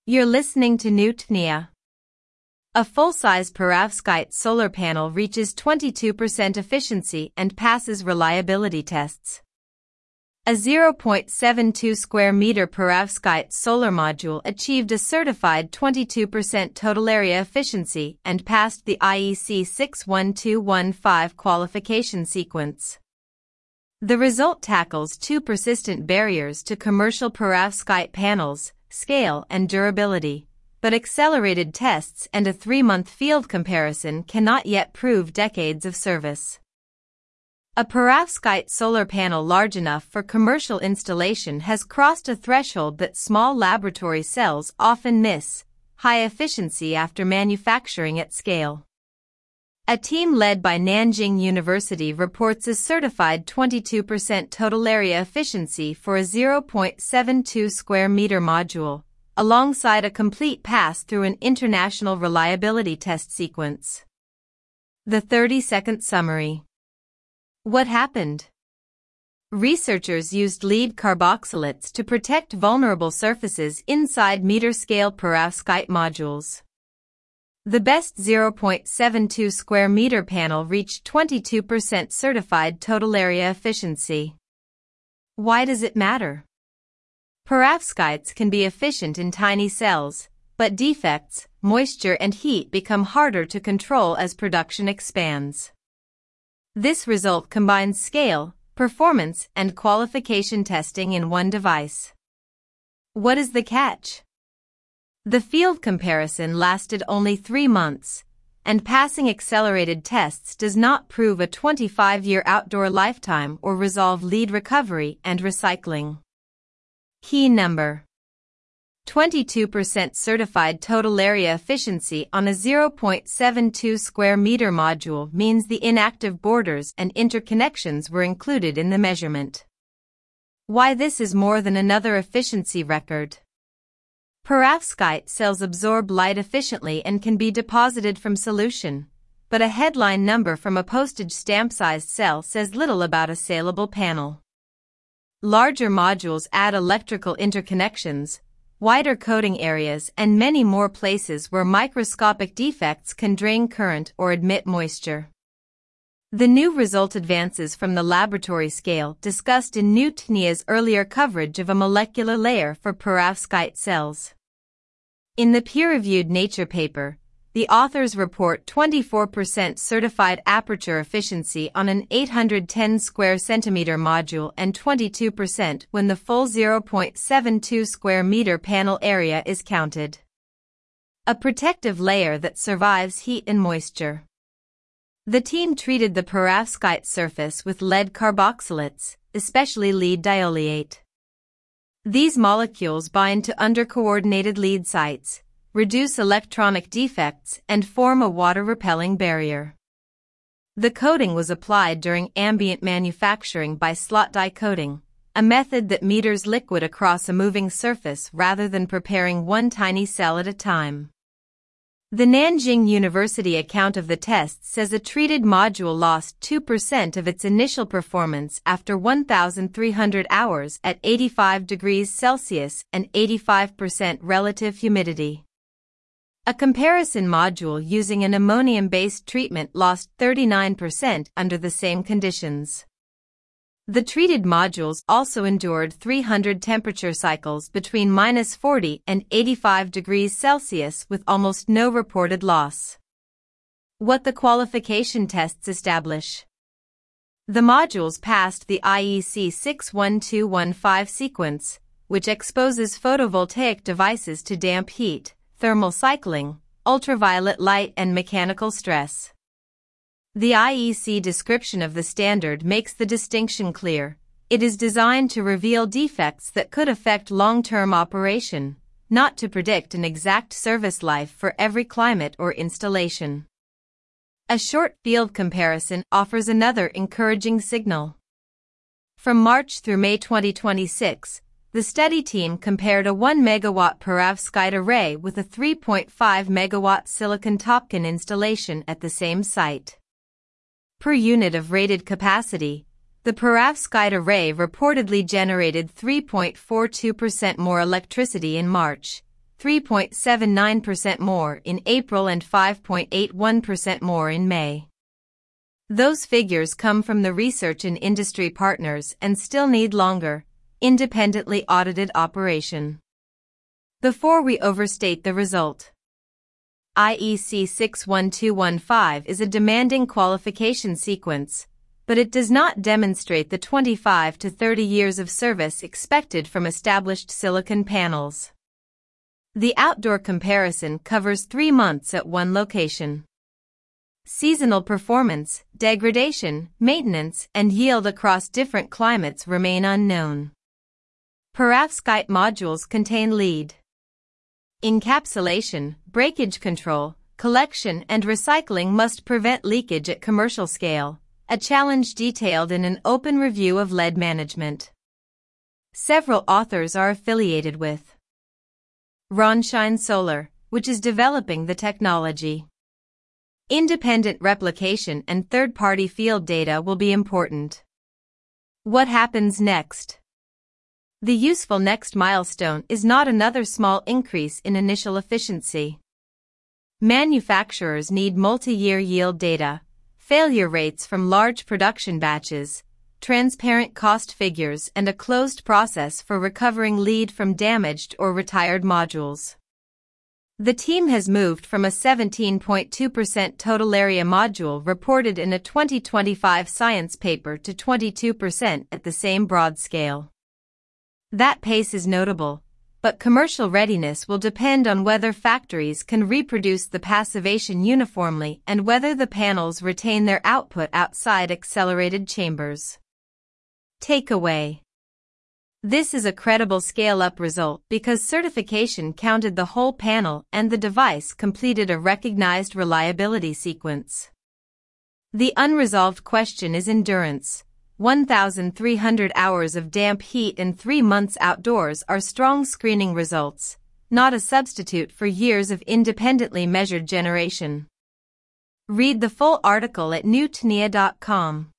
You're listening to New Tnia. A full-size perovskite solar panel reaches 22% efficiency and passes reliability tests. A 0.72 square meter perovskite solar module achieved a certified 22% total area efficiency and passed the IEC 61215 qualification sequence. The result tackles two persistent barriers to commercial perovskite panels: scale and durability, but accelerated tests and a 3-month field comparison cannot yet prove decades of service. A perovskite solar panel large enough for commercial installation has crossed a threshold that small laboratory cells often miss: high efficiency after manufacturing at scale. A team led by Nanjing University reports a certified 22% total area efficiency for a 0.72 square meter module, alongside a complete pass through an international reliability test sequence. The 30-second summary. What happened? Researchers used lead carboxylates to protect vulnerable surfaces inside meter-scale perovskite modules. The best 0.72 square meter panel reached 22% certified total area efficiency. Why does it matter? Perovskites can be efficient in tiny cells, but defects, moisture and heat become harder to control as production expands. This result combines scale, performance, and qualification testing in one device. What is the catch? The field comparison lasted only 3 months, and passing accelerated tests does not prove a 25-year outdoor lifetime or resolve lead recovery and recycling. Key number: 22% certified total area efficiency on a 0.72 square meter module means the inactive borders and interconnections were included in the measurement. Why this is more than another efficiency record? Perovskite cells absorb light efficiently and can be deposited from solution, but a headline number from a postage stamp-sized cell says little about a saleable panel. Larger modules add electrical interconnections, wider coating areas, and many more places where microscopic defects can drain current or admit moisture. The new result advances from the laboratory scale discussed in New Tnia's earlier coverage of a molecular layer for perovskite cells. In the peer-reviewed Nature paper, the authors report 24% certified aperture efficiency on an 810 square centimeter module and 22% when the full 0.72 square meter panel area is counted. A protective layer that survives heat and moisture. The team treated the perovskite surface with lead carboxylates, especially lead diolate. These molecules bind to undercoordinated lead sites, reduce electronic defects, and form a water-repelling barrier. The coating was applied during ambient manufacturing by slot die coating, a method that meters liquid across a moving surface rather than preparing one tiny cell at a time. The Nanjing University account of the test says a treated module lost 2% of its initial performance after 1,300 hours at 85 degrees Celsius and 85% relative humidity. A comparison module using an ammonium-based treatment lost 39% under the same conditions. The treated modules also endured 300 temperature cycles between -40 and 85 degrees Celsius with almost no reported loss. What the qualification tests establish? The modules passed the IEC 61215 sequence, which exposes photovoltaic devices to damp heat, thermal cycling, ultraviolet light and mechanical stress. The IEC description of the standard makes the distinction clear. It is designed to reveal defects that could affect long-term operation, not to predict an exact service life for every climate or installation. A short field comparison offers another encouraging signal. From March through May 2026, the study team compared a 1 megawatt perovskite array with a 3.5 megawatt silicon Topcon installation at the same site. Per unit of rated capacity, the perovskite array reportedly generated 3.42% more electricity in March, 3.79% more in April and 5.81% more in May. Those figures come from the research and industry partners and still need longer, independently audited operation. Before we overstate the result, IEC 61215 is a demanding qualification sequence, but it does not demonstrate the 25 to 30 years of service expected from established silicon panels. The outdoor comparison covers 3 months at one location. Seasonal performance, degradation, maintenance, and yield across different climates remain unknown. Perovskite modules contain lead. Encapsulation, breakage control, collection and recycling must prevent leakage at commercial scale, a challenge detailed in an open review of lead management. Several authors are affiliated with Ronshine Solar, which is developing the technology. Independent replication and third-party field data will be important. What happens next? The useful next milestone is not another small increase in initial efficiency. Manufacturers need multi-year yield data, failure rates from large production batches, transparent cost figures, and a closed process for recovering lead from damaged or retired modules. The team has moved from a 17.2% total area module reported in a 2025 science paper to 22% at the same broad scale. That pace is notable, but commercial readiness will depend on whether factories can reproduce the passivation uniformly and whether the panels retain their output outside accelerated chambers. Takeaway: this is a credible scale-up result because certification counted the whole panel and the device completed a recognized reliability sequence. The unresolved question is endurance. 1,300 hours of damp heat and 3 months outdoors are strong screening results, not a substitute for years of independently measured generation. Read the full article at newtnia.com.